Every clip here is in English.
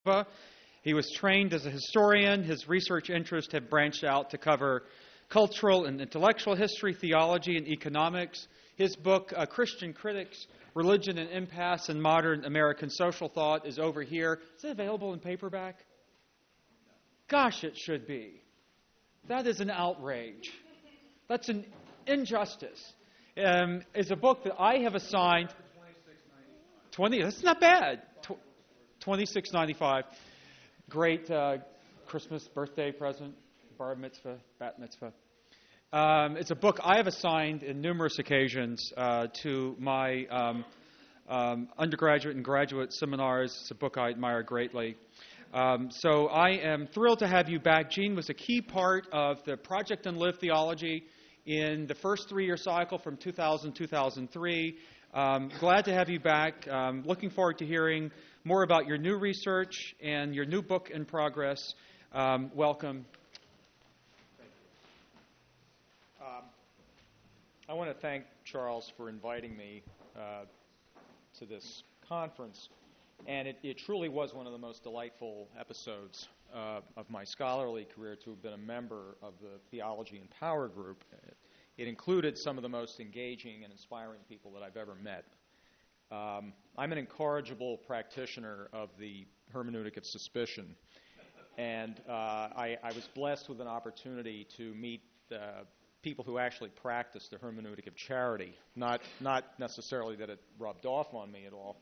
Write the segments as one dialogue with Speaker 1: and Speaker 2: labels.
Speaker 1: He was trained as a historian. His research interests have branched out to cover cultural and intellectual history, theology, and economics. His book, Christian Critics, Religion and Impasse in Modern American Social Thought, is over here. Is it available in paperback? Gosh, it should be. That is an outrage. That's an injustice. It's a book that I have assigned. That's not bad. $26.95. Great Christmas birthday present, bar mitzvah, bat mitzvah. It's a book I have assigned in numerous occasions to my undergraduate and graduate seminars. It's a book I admire greatly. So I am thrilled to have you back. Gene was a key part of the Project and Live Theology in the first 3-year cycle from 2000-2003. Glad to have you back. Looking forward to hearing more about your new research and your new book in progress. Welcome.
Speaker 2: Thank you. I want to thank Charles for inviting me to this conference. And it truly was one of the most delightful episodes of my scholarly career to have been a member of the Theology and Power group. It included some of the most engaging and inspiring people that I've ever met. I'm an incorrigible practitioner of the hermeneutic of suspicion, and I was blessed with an opportunity to meet people who actually practice the hermeneutic of charity. Not necessarily that it rubbed off on me at all.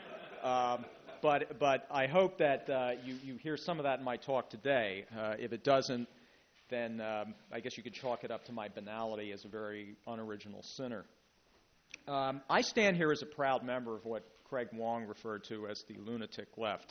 Speaker 2: But I hope that you hear some of that in my talk today. If it doesn't, then I guess you could chalk it up to my banality as a very unoriginal sinner. I stand here as a proud member of what Craig Wong referred to as the lunatic left.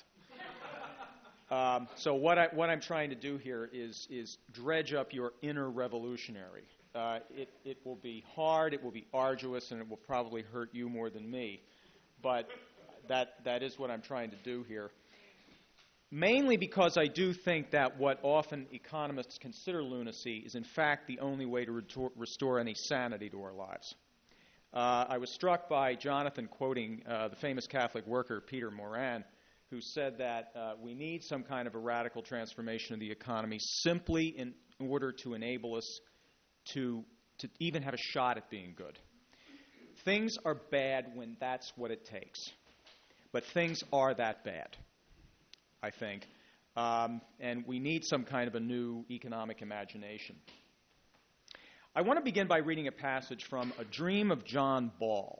Speaker 2: So what I'm trying to do here is dredge up your inner revolutionary. It will be hard, it will be arduous, and it will probably hurt you more than me. But that is what I'm trying to do here. Mainly because I do think that what often economists consider lunacy is in fact the only way to restore any sanity to our lives. I was struck by Jonathan quoting the famous Catholic worker Peter Moran, who said that we need some kind of a radical transformation of the economy simply in order to enable us to even have a shot at being good. Things are bad when that's what it takes. But things are that bad, I think. And we need some kind of a new economic imagination. I want to begin by reading a passage from A Dream of John Ball.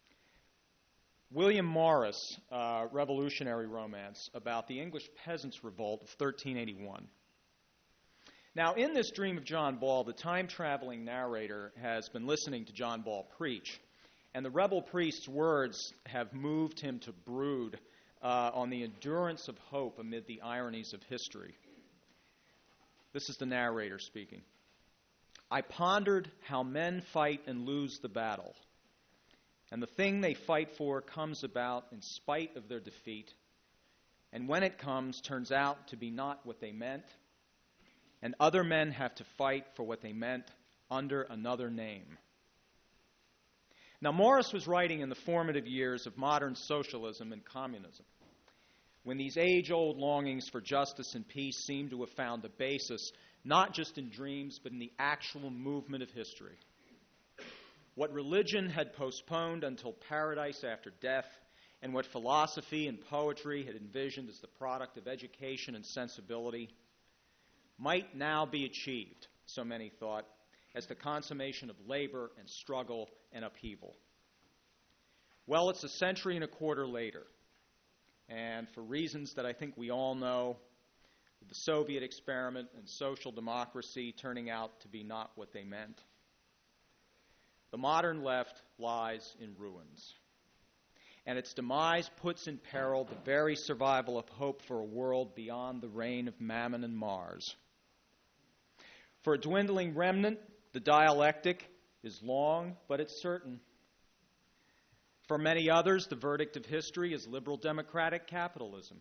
Speaker 2: William Morris, revolutionary romance about the English Peasants' Revolt of 1381. Now, in this Dream of John Ball, the time-traveling narrator has been listening to John Ball preach, and the rebel priest's words have moved him to brood on the endurance of hope amid the ironies of history. This is the narrator speaking. I pondered how men fight and lose the battle, and the thing they fight for comes about in spite of their defeat, and when it comes, turns out to be not what they meant, and other men have to fight for what they meant under another name. Now, Morris was writing in the formative years of modern socialism and communism, when these age-old longings for justice and peace seemed to have found a basis not just in dreams, but in the actual movement of history. What religion had postponed until paradise after death, and what philosophy and poetry had envisioned as the product of education and sensibility, might now be achieved, so many thought, as the consummation of labor and struggle and upheaval. Well, it's a century and a quarter later, and for reasons that I think we all know, the Soviet experiment and social democracy turning out to be not what they meant, the modern left lies in ruins. And its demise puts in peril the very survival of hope for a world beyond the reign of Mammon and Mars. For a dwindling remnant, the dialectic is long, but it's certain. For many others, the verdict of history is liberal democratic capitalism.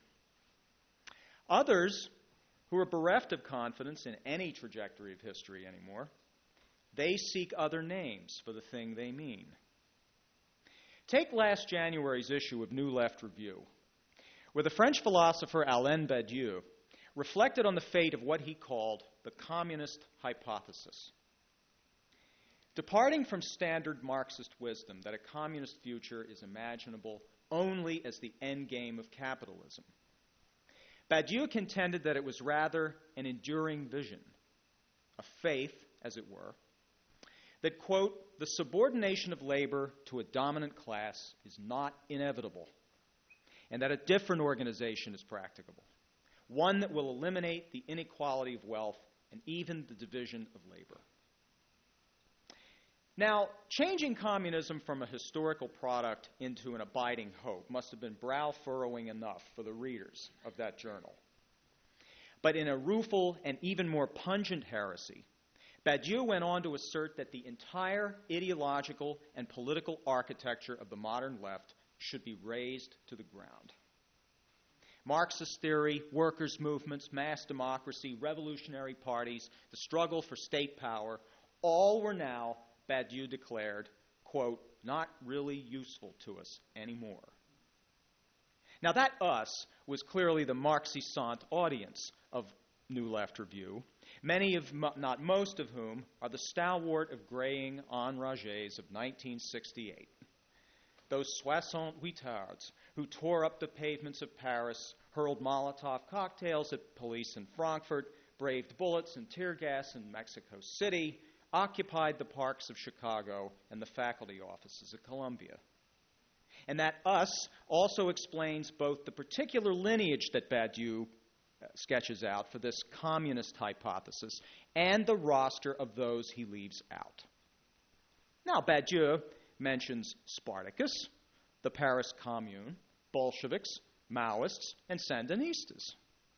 Speaker 2: Others, who are bereft of confidence in any trajectory of history anymore, they seek other names for the thing they mean. Take last January's issue of New Left Review. where the French philosopher Alain Badiou reflected on the fate of what he called the communist hypothesis. Departing from standard Marxist wisdom that a communist future is imaginable only as the end game of capitalism, Badiou contended that it was rather an enduring vision, a faith, as it were, that, quote, the subordination of labor to a dominant class is not inevitable, and that a different organization is practicable, one that will eliminate the inequality of wealth and even the division of labor. Now, changing communism from a historical product into an abiding hope must have been brow-furrowing enough for the readers of that journal. But in a rueful and even more pungent heresy, Badiou went on to assert that the entire ideological and political architecture of the modern left should be razed to the ground. Marxist theory, workers' movements, mass democracy, revolutionary parties, the struggle for state power, all were now, Badiou declared, quote, not really useful to us anymore. Now that us was clearly the Marxist audience of New Left Review, many of, not most of whom, are the stalwart of graying enragés of 1968. Those soixante huitards who tore up the pavements of Paris, hurled Molotov cocktails at police in Frankfurt, braved bullets and tear gas in Mexico City, occupied the parks of Chicago and the faculty offices of Columbia. And that us also explains both the particular lineage that Badiou sketches out for this communist hypothesis and the roster of those he leaves out. Now, Badiou mentions Spartacus, the Paris Commune, Bolsheviks, Maoists, and Sandinistas.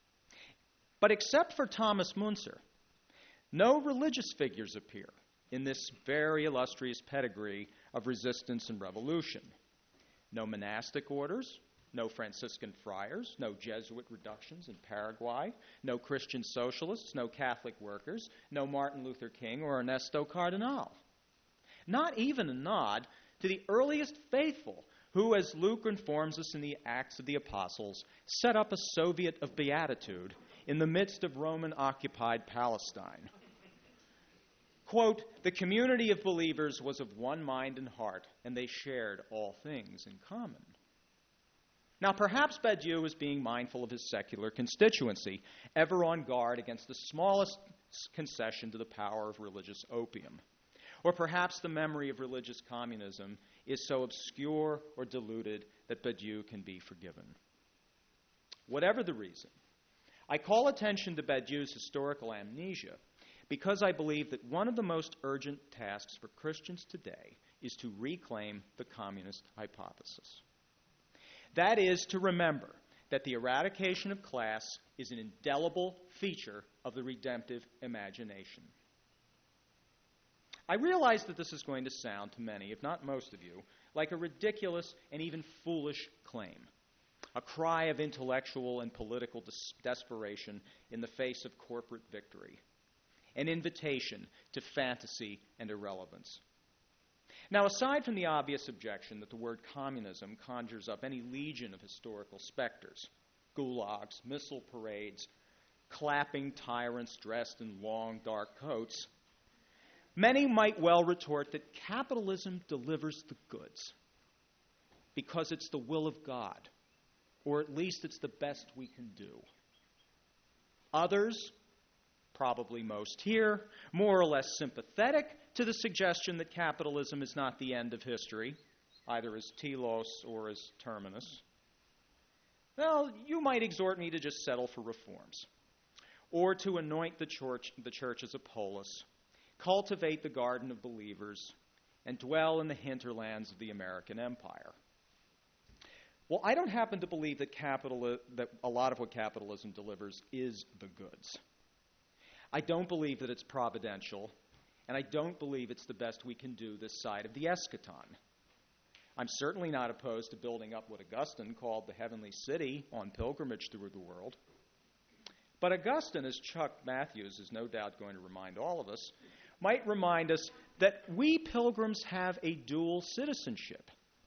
Speaker 2: But except for Thomas Müntzer, no religious figures appear in this very illustrious pedigree of resistance and revolution. No monastic orders, no Franciscan friars, no Jesuit reductions in Paraguay, no Christian socialists, no Catholic workers, no Martin Luther King or Ernesto Cardenal. Not even a nod to the earliest faithful who, as Luke informs us in the Acts of the Apostles, set up a Soviet of Beatitude in the midst of Roman-occupied Palestine. Quote, the community of believers was of one mind and heart, and they shared all things in common. Now, perhaps Badiou was being mindful of his secular constituency, ever on guard against the smallest concession to the power of religious opium. Or perhaps the memory of religious communism is so obscure or diluted that Badiou can be forgiven. Whatever the reason, I call attention to Badiou's historical amnesia because I believe that one of the most urgent tasks for Christians today is to reclaim the communist hypothesis. That is, to remember that the eradication of class is an indelible feature of the redemptive imagination. I realize that this is going to sound to many, if not most of you, like a ridiculous and even foolish claim, a cry of intellectual and political desperation in the face of corporate victory, an invitation to fantasy and irrelevance. Now, aside from the obvious objection that the word communism conjures up any legion of historical specters, gulags, missile parades, clapping tyrants dressed in long, dark coats, many might well retort that capitalism delivers the goods because it's the will of God, or at least it's the best we can do. Others, probably most here, more or less sympathetic to the suggestion that capitalism is not the end of history, either as telos or as terminus, well, you might exhort me to just settle for reforms, or to anoint the church as a polis, cultivate the garden of believers, and dwell in the hinterlands of the American empire. Well, I don't happen to believe that a lot of what capitalism delivers is the goods. I don't believe that it's providential, and I don't believe it's the best we can do this side of the eschaton. I'm certainly not opposed to building up what Augustine called the heavenly city on pilgrimage through the world. But Augustine, as Chuck Matthews is no doubt going to remind all of us, might remind us that we pilgrims have a dual citizenship.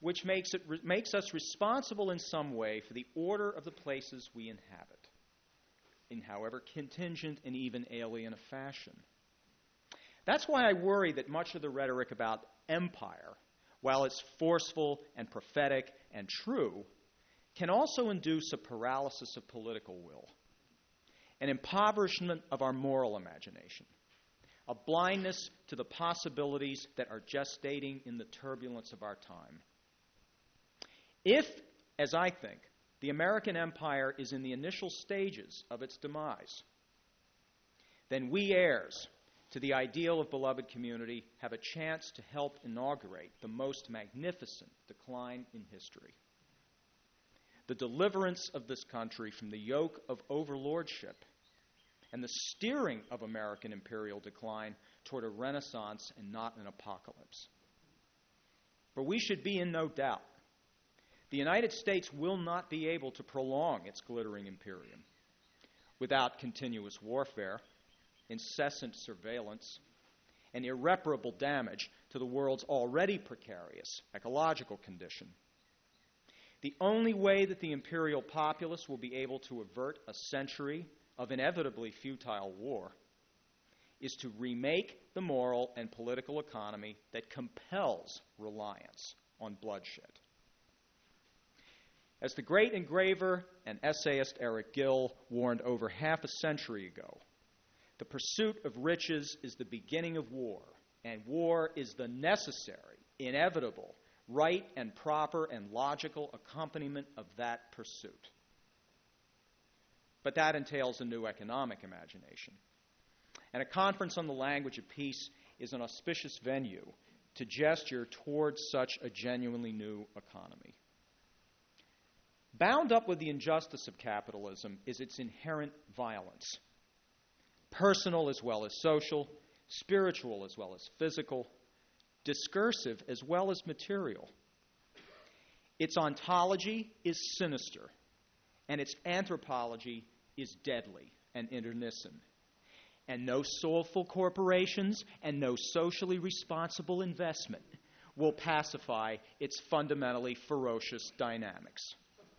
Speaker 2: which makes us responsible in some way for the order of the places we inhabit, in however contingent and even alien a fashion. That's why I worry that much of the rhetoric about empire, while it's forceful and prophetic and true, can also induce a paralysis of political will, an impoverishment of our moral imagination, a blindness to the possibilities that are gestating in the turbulence of our time. If, as I think, the American empire is in the initial stages of its demise, then we heirs to the ideal of beloved community have a chance to help inaugurate the most magnificent decline in history. The deliverance of this country from the yoke of overlordship and the steering of American imperial decline toward a renaissance and not an apocalypse. For we should be in no doubt. The United States will not be able to prolong its glittering imperium without continuous warfare, incessant surveillance, and irreparable damage to the world's already precarious ecological condition. The only way that the imperial populace will be able to avert a century of inevitably futile war is to remake the moral and political economy that compels reliance on bloodshed. As the great engraver and essayist Eric Gill warned over half a century ago, the pursuit of riches is the beginning of war, and war is the necessary, inevitable, right and proper and logical accompaniment of that pursuit. But that entails a new economic imagination. And a conference on the language of peace is an auspicious venue to gesture towards such a genuinely new economy. Bound up with the injustice of capitalism is its inherent violence, personal as well as social, spiritual as well as physical, discursive as well as material. Its ontology is sinister, and its anthropology is deadly and internecine. And no soulful corporations and no socially responsible investment will pacify its fundamentally ferocious dynamics.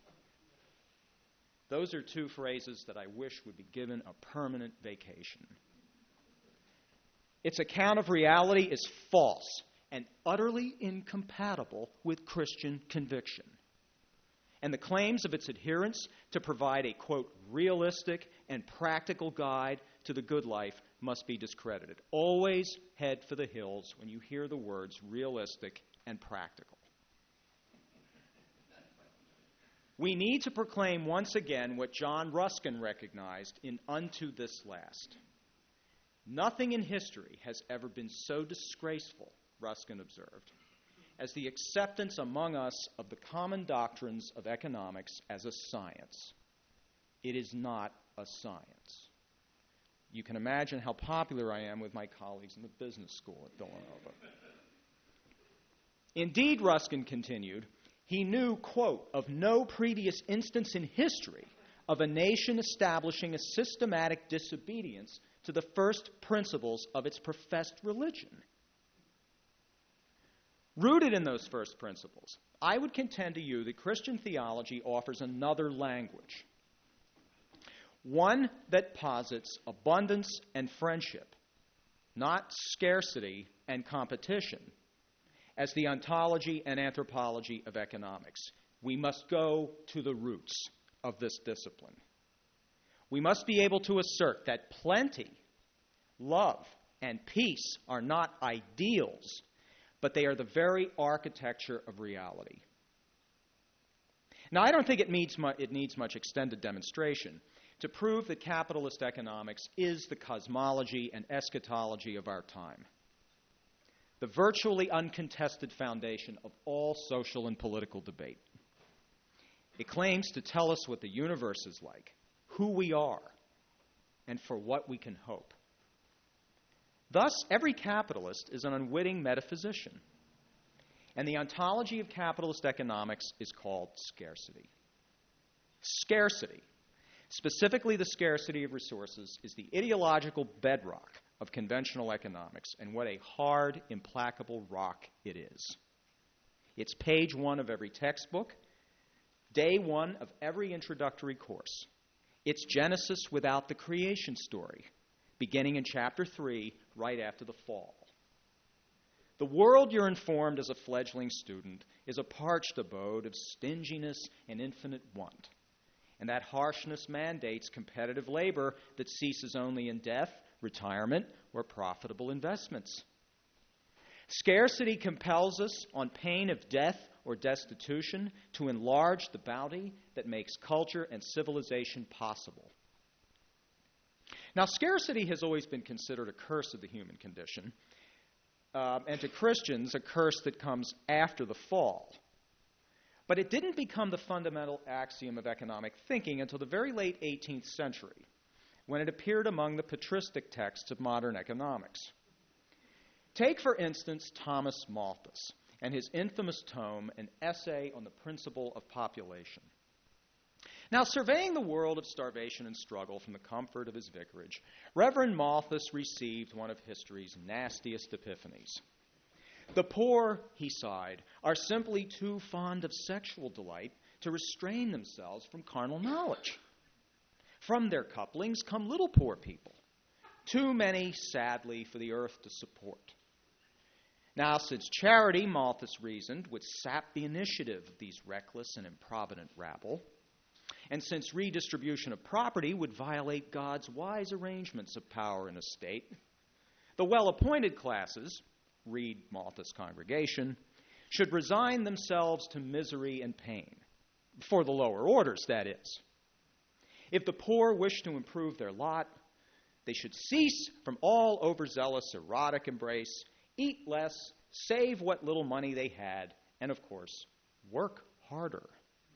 Speaker 2: Those are two phrases that I wish would be given a permanent vacation. Its account of reality is false and utterly incompatible with Christian conviction. And the claims of its adherents to provide a, quote, realistic and practical guide to the good life must be discredited. Always head for the hills when you hear the words realistic and practical. We need to proclaim once again what John Ruskin recognized in Unto This Last. Nothing in history has ever been so disgraceful, Ruskin observed, as the acceptance among us of the common doctrines of economics as a science. It is not a science. You can imagine how popular I am with my colleagues in the business school at Villanova. Indeed, Ruskin continued, he knew, quote, of no previous instance in history of a nation establishing a systematic disobedience to the first principles of its professed religion. Rooted in those first principles, I would contend to you that Christian theology offers another language, one that posits abundance and friendship, not scarcity and competition, as the ontology and anthropology of economics. We must go to the roots of this discipline. We must be able to assert that plenty, love, and peace are not ideals, but they are the very architecture of reality. Now, I don't think it needs much extended demonstration to prove that capitalist economics is the cosmology and eschatology of our time, the virtually uncontested foundation of all social and political debate. It claims to tell us what the universe is like, who we are, and for what we can hope. Thus, every capitalist is an unwitting metaphysician, and the ontology of capitalist economics is called scarcity. Scarcity, specifically the scarcity of resources, is the ideological bedrock of conventional economics, and what a hard, implacable rock it is. It's page 1 of every textbook, day 1 of every introductory course. It's Genesis without the creation story, beginning in chapter 3, right after the fall. The world, you're informed as a fledgling student, is a parched abode of stinginess and infinite want. And that harshness mandates competitive labor that ceases only in death, retirement, or profitable investments. Scarcity compels us, on pain of death or destitution, to enlarge the bounty that makes culture and civilization possible. Now, scarcity has always been considered a curse of the human condition, and to Christians, a curse that comes after the fall. But it didn't become the fundamental axiom of economic thinking until the very late 18th century, when it appeared among the patristic texts of modern economics. Take, for instance, Thomas Malthus and his infamous tome, An Essay on the Principle of Population. Now, surveying the world of starvation and struggle from the comfort of his vicarage, Reverend Malthus received one of history's nastiest epiphanies. The poor, he sighed, are simply too fond of sexual delight to restrain themselves from carnal knowledge. From their couplings come little poor people, too many, sadly, for the earth to support. Now, since charity, Malthus reasoned, would sap the initiative of these reckless and improvident rabble, and since redistribution of property would violate God's wise arrangements of power and estate, the well-appointed classes, read Malthus' congregation, should resign themselves to misery and pain, for the lower orders, that is. If the poor wish to improve their lot, they should cease from all overzealous erotic embrace, eat less, save what little money they had, and, of course, work harder.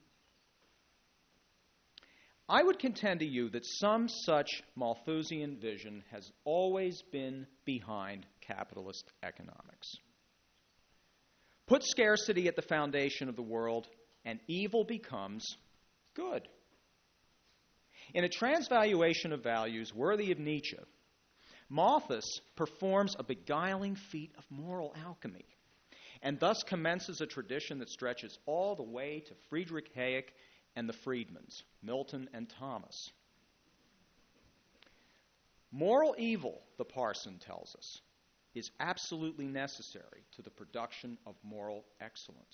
Speaker 2: I would contend to you that some such Malthusian vision has always been behind capitalist economics. Put scarcity at the foundation of the world, and evil becomes good. In a transvaluation of values worthy of Nietzsche, Malthus performs a beguiling feat of moral alchemy, and thus commences a tradition that stretches all the way to Friedrich Hayek and the Friedmans, Milton and Thomas. Moral evil, the parson tells us, is absolutely necessary to the production of moral excellence.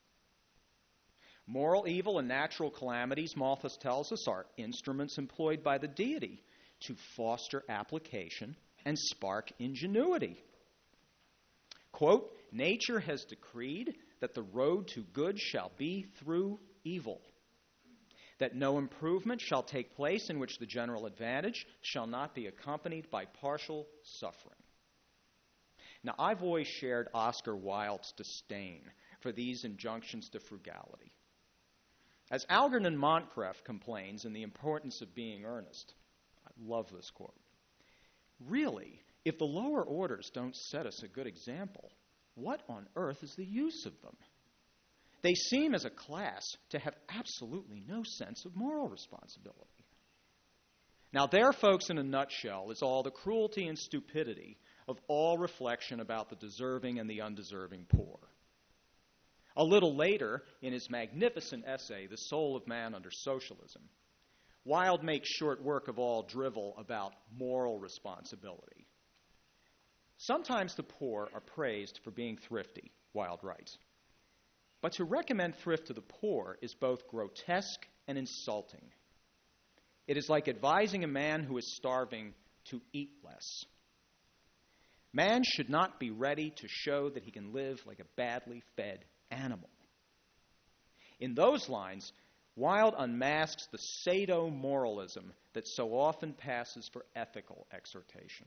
Speaker 2: Moral evil and natural calamities, Malthus tells us, are instruments employed by the deity to foster application and spark ingenuity. Quote, nature has decreed that the road to good shall be through evil, that no improvement shall take place in which the general advantage shall not be accompanied by partial suffering. Now, I've always shared Oscar Wilde's disdain for these injunctions to frugality. As Algernon Montcreff complains in The Importance of Being Earnest, I love this quote, really, if the lower orders don't set us a good example, what on earth is the use of them? They seem as a class to have absolutely no sense of moral responsibility. Now, there, folks, in a nutshell, is all the cruelty and stupidity of all reflection about the deserving and the undeserving poor. A little later, in his magnificent essay, The Soul of Man Under Socialism, Wilde makes short work of all drivel about moral responsibility. Sometimes the poor are praised for being thrifty, Wilde writes. But to recommend thrift to the poor is both grotesque and insulting. It is like advising a man who is starving to eat less. Man should not be ready to show that he can live like a badly fed animal. In those lines, Wilde unmasks the sadomoralism that so often passes for ethical exhortation.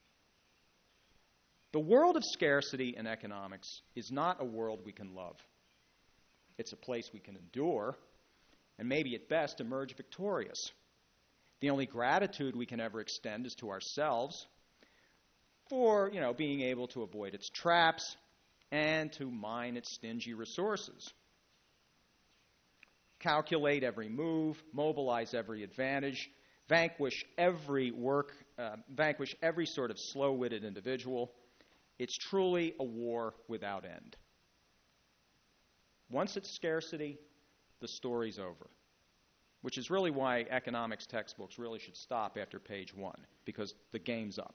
Speaker 2: The world of scarcity in economics is not a world we can love. It's a place we can endure, and maybe at best emerge victorious. The only gratitude we can ever extend is to ourselves for, being able to avoid its traps and to mine its stingy resources. Calculate every move, mobilize every advantage, vanquish every sort of slow-witted individual. It's truly a war without end. Once it's scarcity, the story's over. Which is really why economics textbooks really should stop after page 1, because the game's up.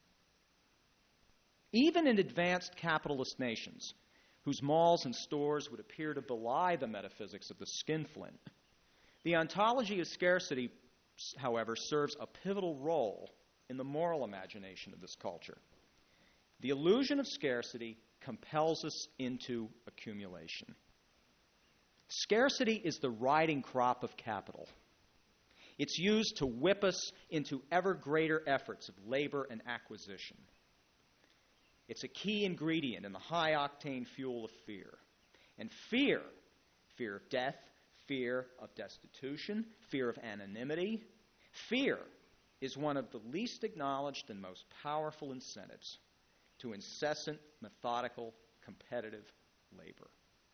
Speaker 2: Even in advanced capitalist nations, whose malls and stores would appear to belie the metaphysics of the skinflint, the ontology of scarcity, however, serves a pivotal role in the moral imagination of this culture. The illusion of scarcity compels us into accumulation. Scarcity is the riding crop of capital. It's used to whip us into ever greater efforts of labor and acquisition. It's a key ingredient in the high-octane fuel of fear. And fear of death, fear of destitution, fear of anonymity, fear is one of the least acknowledged and most powerful incentives to incessant, methodical, competitive labor.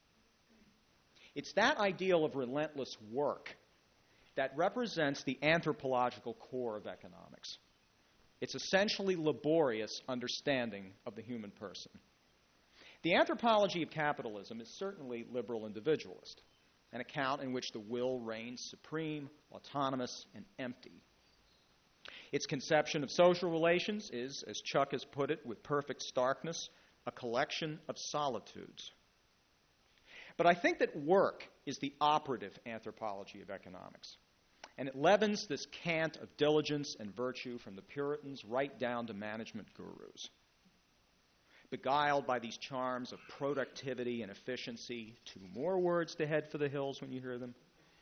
Speaker 2: It's that ideal of relentless work that represents the anthropological core of economics. It's essentially laborious understanding of the human person. The anthropology of capitalism is certainly liberal individualist, an account in which the will reigns supreme, autonomous, and empty. Its conception of social relations is, as Chuck has put it with perfect starkness, a collection of solitudes. But I think that work is the operative anthropology of economics. And it leavens this cant of diligence and virtue from the Puritans right down to management gurus. Beguiled by these charms of productivity and efficiency, 2 more words to head for the hills when you hear them,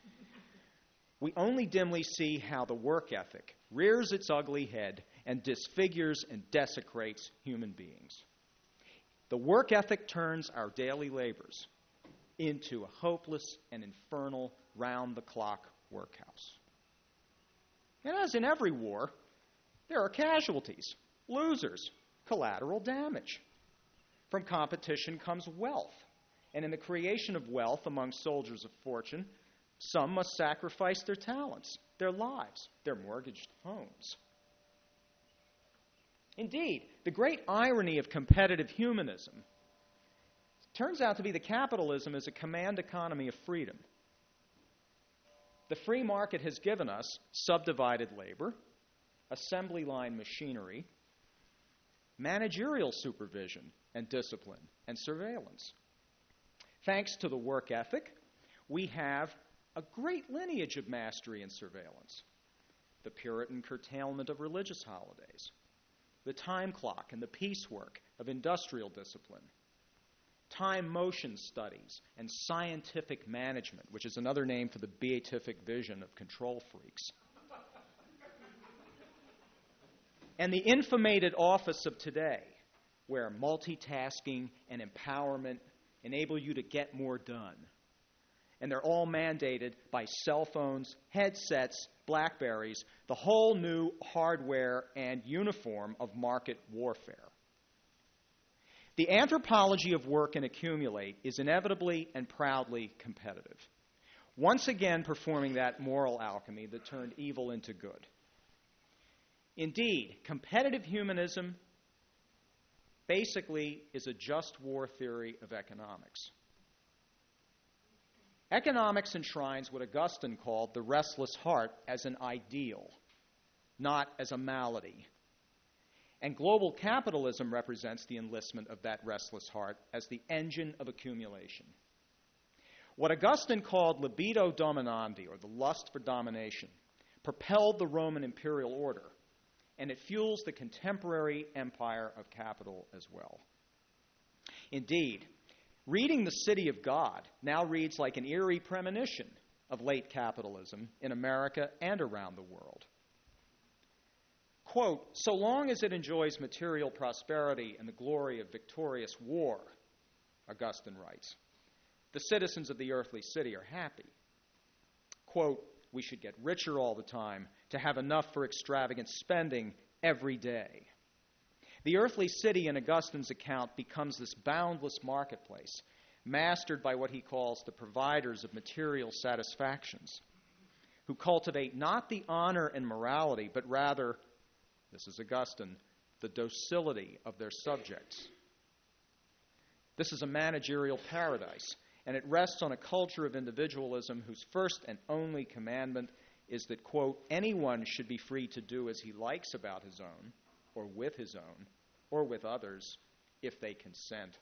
Speaker 2: we only dimly see how the work ethic rears its ugly head and disfigures and desecrates human beings. The work ethic turns our daily labors into a hopeless and infernal round-the-clock workhouse. And as in every war, there are casualties, losers, collateral damage. From competition comes wealth, and in the creation of wealth among soldiers of fortune, some must sacrifice their talents, their lives, their mortgaged homes. Indeed, the great irony of competitive humanism turns out to be that capitalism is a command economy of freedom. The free market has given us subdivided labor, assembly line machinery, managerial supervision and discipline and surveillance. Thanks to the work ethic, we have a great lineage of mastery and surveillance. The Puritan curtailment of religious holidays, the time clock and the piecework of industrial discipline, time motion studies and scientific management, which is another name for the beatific vision of control freaks. And the infamated office of today, where multitasking and empowerment enable you to get more done. And they're all mandated by cell phones, headsets, BlackBerries, the whole new hardware and uniform of market warfare. The anthropology of work and accumulate is inevitably and proudly competitive, once again performing that moral alchemy that turned evil into good. Indeed, competitive humanism basically is a just war theory of economics. Economics enshrines what Augustine called the restless heart as an ideal, not as a malady. And global capitalism represents the enlistment of that restless heart as the engine of accumulation. What Augustine called libido dominandi, or the lust for domination, propelled the Roman imperial order, and it fuels the contemporary empire of capital as well. Indeed, reading The City of God now reads like an eerie premonition of late capitalism in America and around the world. Quote, so long as it enjoys material prosperity and the glory of victorious war, Augustine writes, the citizens of the earthly city are happy. Quote, we should get richer all the time to have enough for extravagant spending every day. The earthly city in Augustine's account becomes this boundless marketplace, mastered by what he calls the providers of material satisfactions, who cultivate not the honor and morality, but rather, this is Augustine, the docility of their subjects. This is a managerial paradise, and it rests on a culture of individualism whose first and only commandment is that, quote, anyone should be free to do as he likes about his own, or with others, if they consent.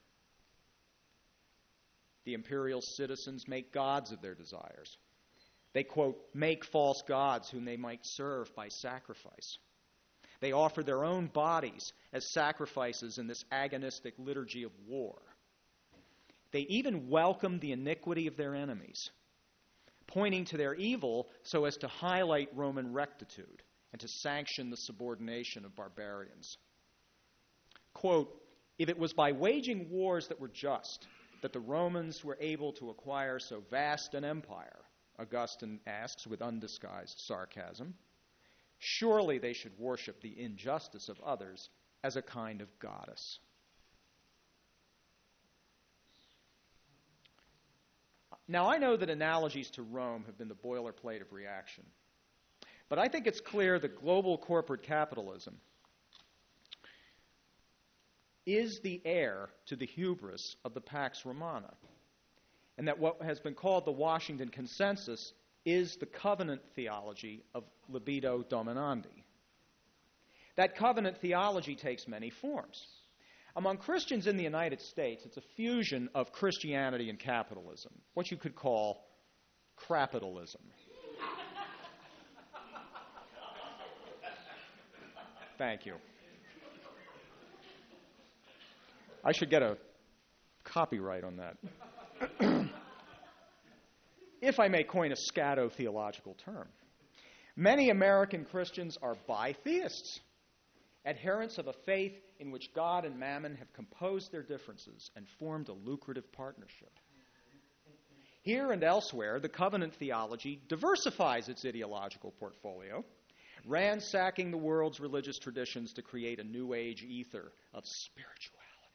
Speaker 2: The imperial citizens make gods of their desires. They, quote, make false gods whom they might serve by sacrifice. They offer their own bodies as sacrifices in this agonistic liturgy of war. They even welcome the iniquity of their enemies, pointing to their evil so as to highlight Roman rectitude and to sanction the subordination of barbarians. Quote, if it was by waging wars that were just that the Romans were able to acquire so vast an empire, Augustine asks with undisguised sarcasm, surely they should worship the injustice of others as a kind of goddess. Now, I know that analogies to Rome have been the boilerplate of reaction, but I think it's clear that global corporate capitalism is the heir to the hubris of the Pax Romana, and that what has been called the Washington Consensus is the covenant theology of libido dominandi. That covenant theology takes many forms. Among Christians in the United States, it's a fusion of Christianity and capitalism, what you could call crapitalism. Thank you. I should get a copyright on that. If I may coin a scato-theological term. Many American Christians are bi-theists, adherents of a faith in which God and mammon have composed their differences and formed a lucrative partnership. Here and elsewhere, the covenant theology diversifies its ideological portfolio, ransacking the world's religious traditions to create a new age ether of spirituality.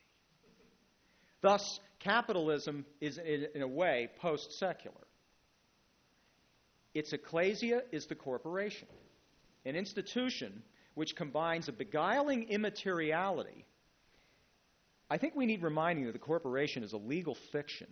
Speaker 2: Thus, capitalism is, in a way, post-secular. Its ecclesia is the corporation, an institution which combines a beguiling immateriality. I think we need reminding that the corporation is a legal fiction.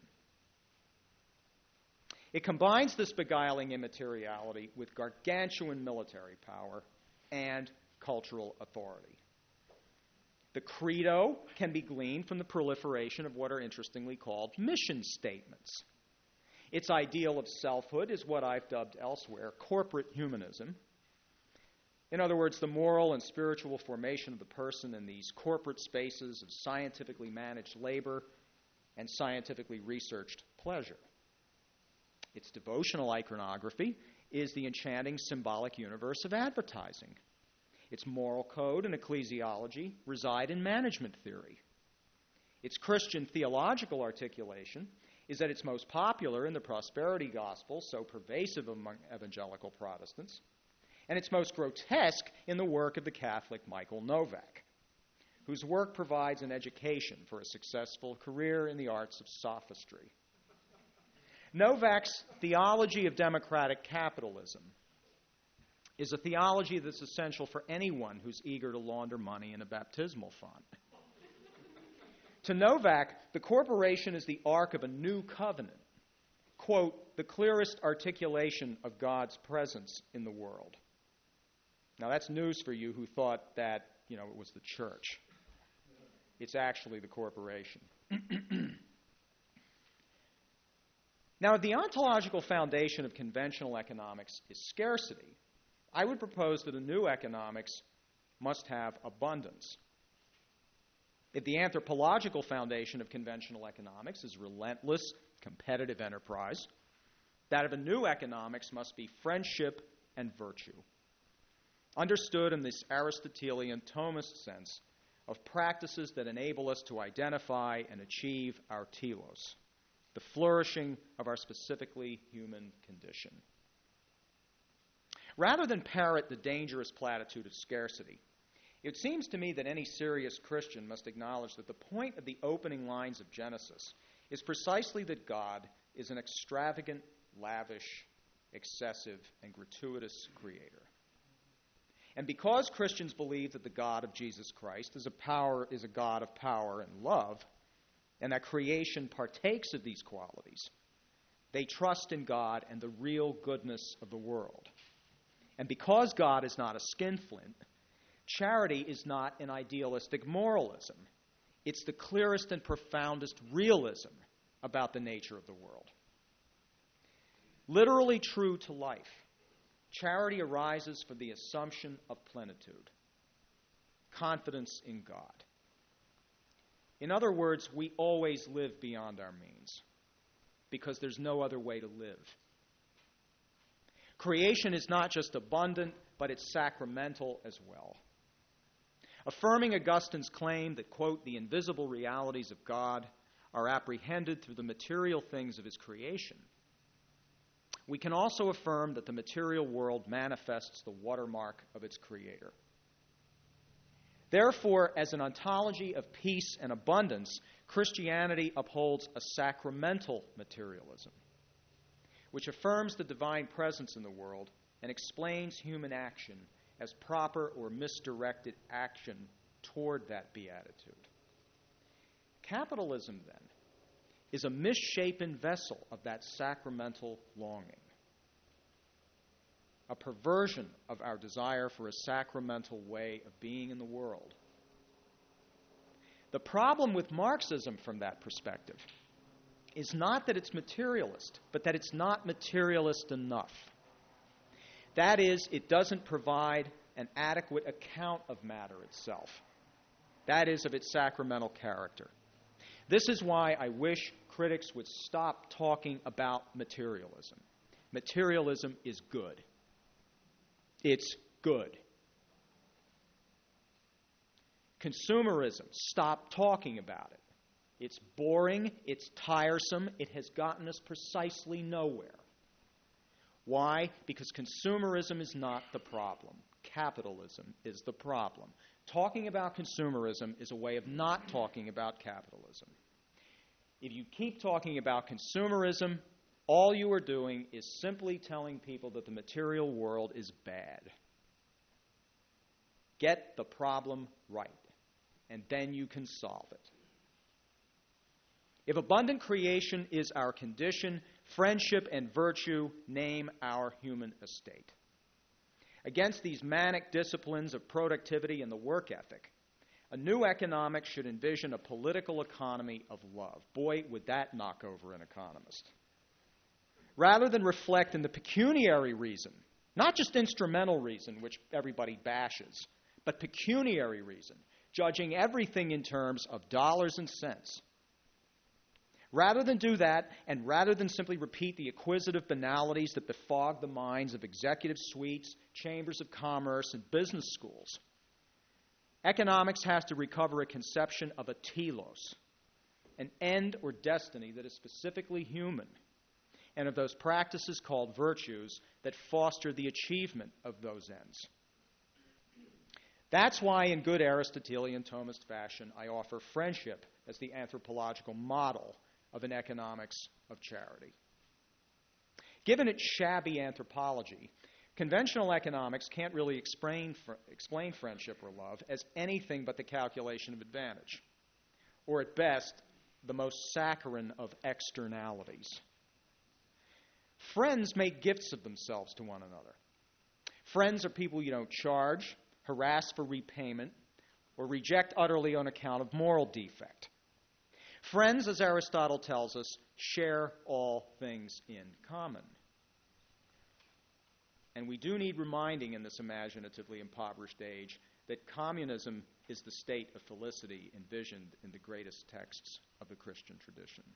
Speaker 2: It combines this beguiling immateriality with gargantuan military power and cultural authority. The credo can be gleaned from the proliferation of what are interestingly called mission statements. Its ideal of selfhood is what I've dubbed elsewhere corporate humanism. In other words, the moral and spiritual formation of the person in these corporate spaces of scientifically managed labor and scientifically researched pleasure. Its devotional iconography is the enchanting symbolic universe of advertising. Its moral code and ecclesiology reside in management theory. Its Christian theological articulation is at its most popular in the prosperity gospel, so pervasive among evangelical Protestants, and its most grotesque in the work of the Catholic Michael Novak, whose work provides an education for a successful career in the arts of sophistry. Novak's theology of democratic capitalism is a theology that's essential for anyone who's eager to launder money in a baptismal fund. To Novak, the corporation is the ark of a new covenant, quote, the clearest articulation of God's presence in the world. Now that's news for you who thought that, it was the church. It's actually the corporation. Now, the ontological foundation of conventional economics is scarcity. I would propose that a new economics must have abundance. If the anthropological foundation of conventional economics is relentless, competitive enterprise, that of a new economics must be friendship and virtue, understood in this Aristotelian Thomist sense of practices that enable us to identify and achieve our telos, the flourishing of our specifically human condition. Rather than parrot the dangerous platitude of scarcity, it seems to me that any serious Christian must acknowledge that the point of the opening lines of Genesis is precisely that God is an extravagant, lavish, excessive, and gratuitous creator. And because Christians believe that the God of Jesus Christ is a God of power and love, and that creation partakes of these qualities, they trust in God and the real goodness of the world. And because God is not a skinflint, charity is not an idealistic moralism. It's the clearest and profoundest realism about the nature of the world. Literally true to life, charity arises from the assumption of plenitude, confidence in God. In other words, we always live beyond our means because there's no other way to live. Creation is not just abundant, but it's sacramental as well. Affirming Augustine's claim that, quote, the invisible realities of God are apprehended through the material things of his creation, we can also affirm that the material world manifests the watermark of its creator. Therefore, as an ontology of peace and abundance, Christianity upholds a sacramental materialism, which affirms the divine presence in the world and explains human action as proper or misdirected action toward that beatitude. Capitalism, then, is a misshapen vessel of that sacramental longing, a perversion of our desire for a sacramental way of being in the world. The problem with Marxism from that perspective is not that it's materialist, but that it's not materialist enough. That is, it doesn't provide an adequate account of matter itself. That is, of its sacramental character. This is why I wish critics would stop talking about materialism. Materialism is good. It's good. Consumerism, stop talking about it. It's boring, it's tiresome, it has gotten us precisely nowhere. Why? Because consumerism is not the problem. Capitalism is the problem. Talking about consumerism is a way of not talking about capitalism. If you keep talking about consumerism, all you are doing is simply telling people that the material world is bad. Get the problem right, and then you can solve it. If abundant creation is our condition, friendship and virtue name our human estate. Against these manic disciplines of productivity and the work ethic, a new economics should envision a political economy of love. Boy, would that knock over an economist. Rather than reflect in the pecuniary reason, not just instrumental reason, which everybody bashes, but pecuniary reason, judging everything in terms of dollars and cents. Rather than do that, and rather than simply repeat the acquisitive banalities that befog the minds of executive suites, chambers of commerce, and business schools, economics has to recover a conception of a telos, an end or destiny that is specifically human, and of those practices called virtues that foster the achievement of those ends. That's why, in good Aristotelian Thomist fashion, I offer friendship as the anthropological model of an economics of charity. Given its shabby anthropology, conventional economics can't really explain friendship or love as anything but the calculation of advantage, or at best, the most saccharine of externalities. Friends make gifts of themselves to one another. Friends are people you don't charge, harass for repayment, or reject utterly on account of moral defect. Friends, as Aristotle tells us, share all things in common. And we do need reminding in this imaginatively impoverished age that communism is the state of felicity envisioned in the greatest texts of the Christian tradition.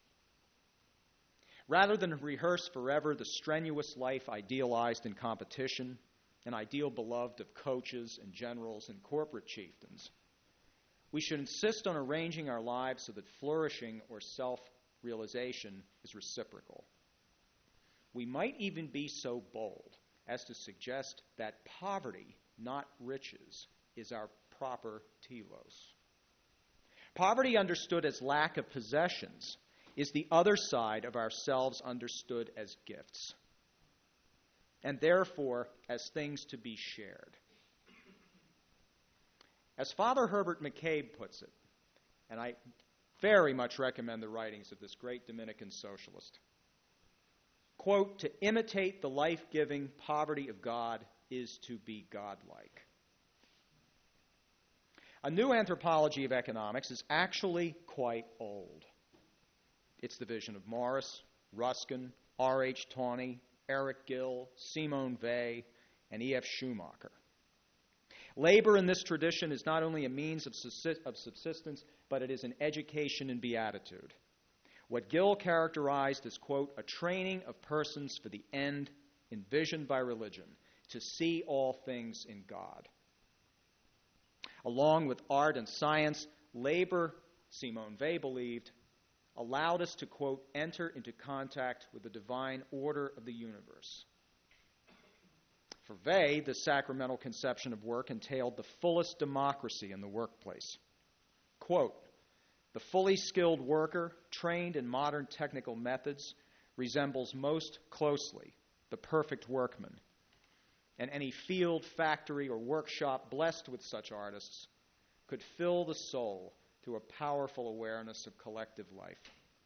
Speaker 2: Rather than rehearse forever the strenuous life idealized in competition, an ideal beloved of coaches and generals and corporate chieftains, we should insist on arranging our lives so that flourishing or self-realization is reciprocal. We might even be so bold as to suggest that poverty, not riches, is our proper telos. Poverty understood as lack of possessions is the other side of ourselves understood as gifts, and therefore as things to be shared. As Father Herbert McCabe puts it, and I very much recommend the writings of this great Dominican socialist. Quote, "To imitate the life-giving poverty of God is to be godlike." A new anthropology of economics is actually quite old. It's the vision of Morris, Ruskin, R.H. Tawney, Eric Gill, Simone Weil, and E.F. Schumacher. Labor in this tradition is not only a means of subsistence, but it is an education in beatitude. What Gill characterized as, quote, "a training of persons for the end envisioned by religion, to see all things in God." Along with art and science, labor, Simone Weil believed, allowed us to, quote, "enter into contact with the divine order of the universe." For Weil, the sacramental conception of work entailed the fullest democracy in the workplace. Quote, "The fully skilled worker, trained in modern technical methods, resembles most closely the perfect workman. And any field, factory, or workshop blessed with such artists could fill the soul to a powerful awareness of collective life."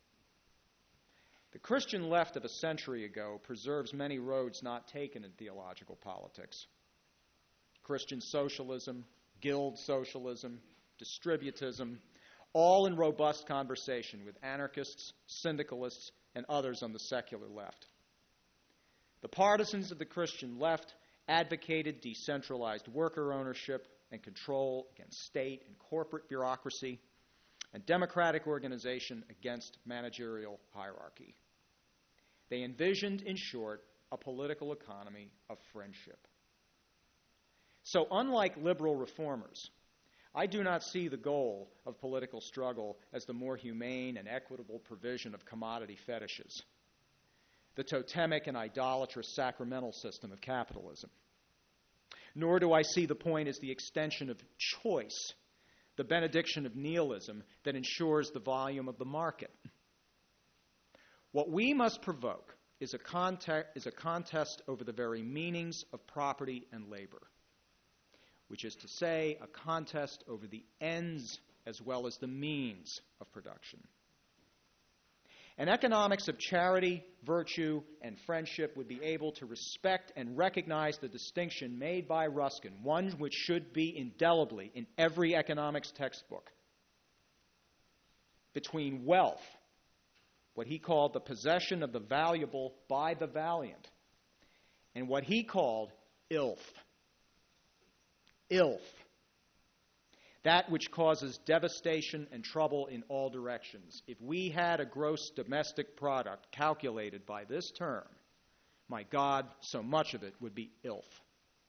Speaker 2: The Christian left of a century ago preserves many roads not taken in theological politics. Christian socialism, guild socialism, distributism, all in robust conversation with anarchists, syndicalists, and others on the secular left. The partisans of the Christian left advocated decentralized worker ownership and control against state and corporate bureaucracy, and democratic organization against managerial hierarchy. They envisioned, in short, a political economy of friendship. So, unlike liberal reformers, I do not see the goal of political struggle as the more humane and equitable provision of commodity fetishes, the totemic and idolatrous sacramental system of capitalism. Nor do I see the point as the extension of choice, the benediction of nihilism that ensures the volume of the market. What we must provoke is a contest over the very meanings of property and labor, which is to say, a contest over the ends as well as the means of production. An economics of charity, virtue, and friendship would be able to respect and recognize the distinction made by Ruskin, one which should be indelibly in every economics textbook, between wealth, what he called the possession of the valuable by the valiant, and what he called ilth. Ilth. That which causes devastation and trouble in all directions. If we had a gross domestic product calculated by this term, my God, so much of it would be ilth.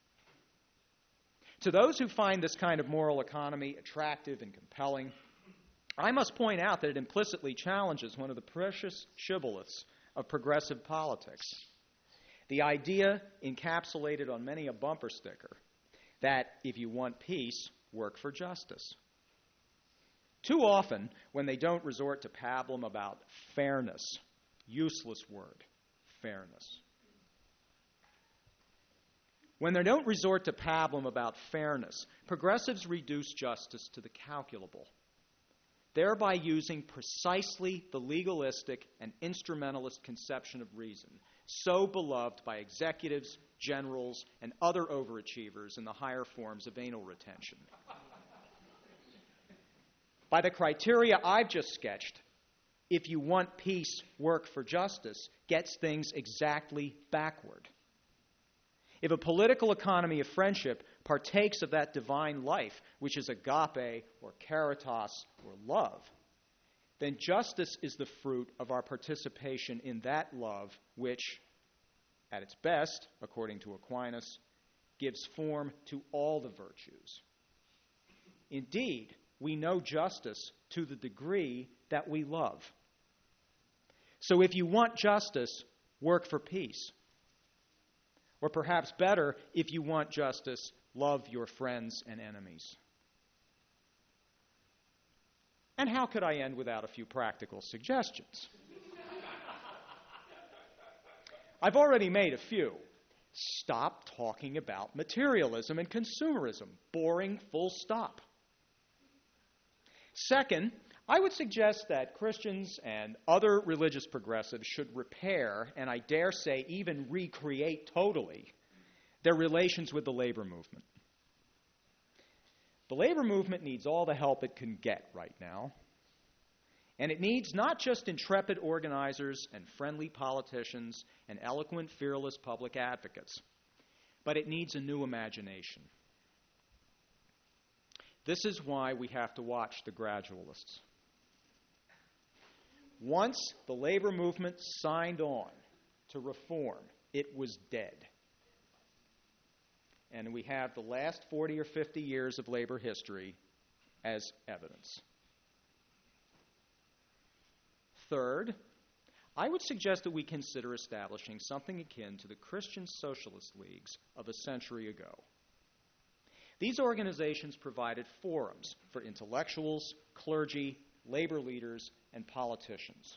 Speaker 2: To those who find this kind of moral economy attractive and compelling, I must point out that it implicitly challenges one of the precious shibboleths of progressive politics. The idea encapsulated on many a bumper sticker that if you want peace, work for justice. Too often, when they don't resort to pablum about fairness, useless word, fairness. When they don't resort to pablum about fairness, progressives reduce justice to the calculable, thereby using precisely the legalistic and instrumentalist conception of reason, so beloved by executives, generals, and other overachievers in the higher forms of anal retention. By the criteria I've just sketched, if you want peace, work for justice, gets things exactly backward. If a political economy of friendship partakes of that divine life, which is agape or caritas or love, then justice is the fruit of our participation in that love which, at its best, according to Aquinas, gives form to all the virtues. Indeed, we know justice to the degree that we love. So if you want justice, work for peace. Or perhaps better, if you want justice, love your friends and enemies. And how could I end without a few practical suggestions? I've already made a few. Stop talking about materialism and consumerism. Boring, full stop. Second, I would suggest that Christians and other religious progressives should repair, and I dare say even recreate totally, their relations with the labor movement. The labor movement needs all the help it can get right now. And it needs not just intrepid organizers and friendly politicians and eloquent, fearless public advocates, but it needs a new imagination. This is why we have to watch the gradualists. Once the labor movement signed on to reform, it was dead. And we have the last 40 or 50 years of labor history as evidence. Third, I would suggest that we consider establishing something akin to the Christian Socialist Leagues of a century ago. These organizations provided forums for intellectuals, clergy, labor leaders, and politicians.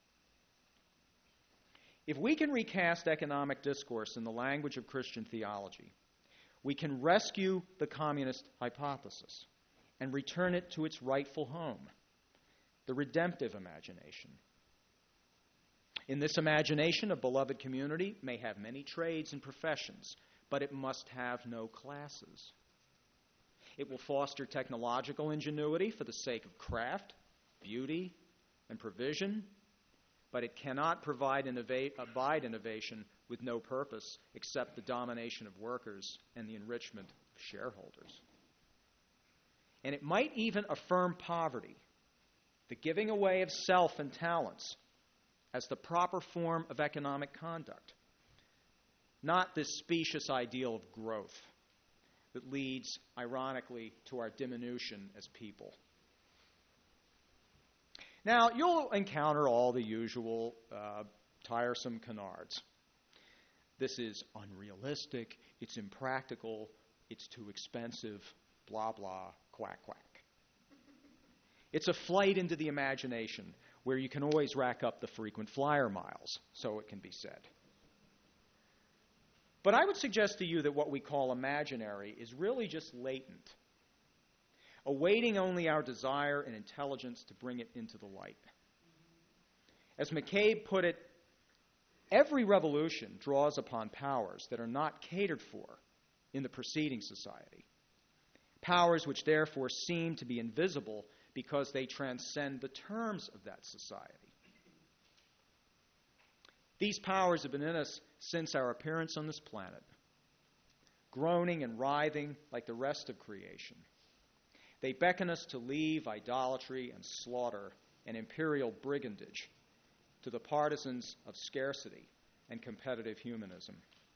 Speaker 2: If we can recast economic discourse in the language of Christian theology, we can rescue the communist hypothesis and return it to its rightful home, the redemptive imagination. In this imagination, a beloved community may have many trades and professions, but it must have no classes. It will foster technological ingenuity for the sake of craft, beauty, and provision, but it cannot abide innovation with no purpose except the domination of workers and the enrichment of shareholders. And it might even affirm poverty, the giving away of self and talents, as the proper form of economic conduct, not this specious ideal of growth that leads, ironically, to our diminution as people. Now, you'll encounter all the usual tiresome canards. This is unrealistic, it's impractical, it's too expensive, blah, blah, quack, quack. It's a flight into the imagination where you can always rack up the frequent flyer miles, so it can be said. But I would suggest to you that what we call imaginary is really just latent, awaiting only our desire and intelligence to bring it into the light. As McCabe put it, every revolution draws upon powers that are not catered for in the preceding society, powers which therefore seem to be invisible because they transcend the terms of that society. These powers have been in us since our appearance on this planet, groaning and writhing like the rest of creation. They beckon us to leave idolatry and slaughter and imperial brigandage to the partisans of scarcity and competitive humanism.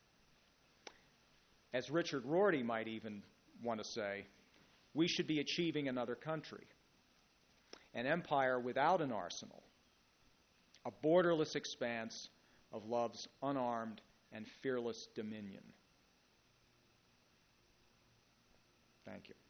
Speaker 2: As Richard Rorty might even want to say, we should be achieving another country, an empire without an arsenal, a borderless expanse of love's unarmed and fearless dominion. Thank you.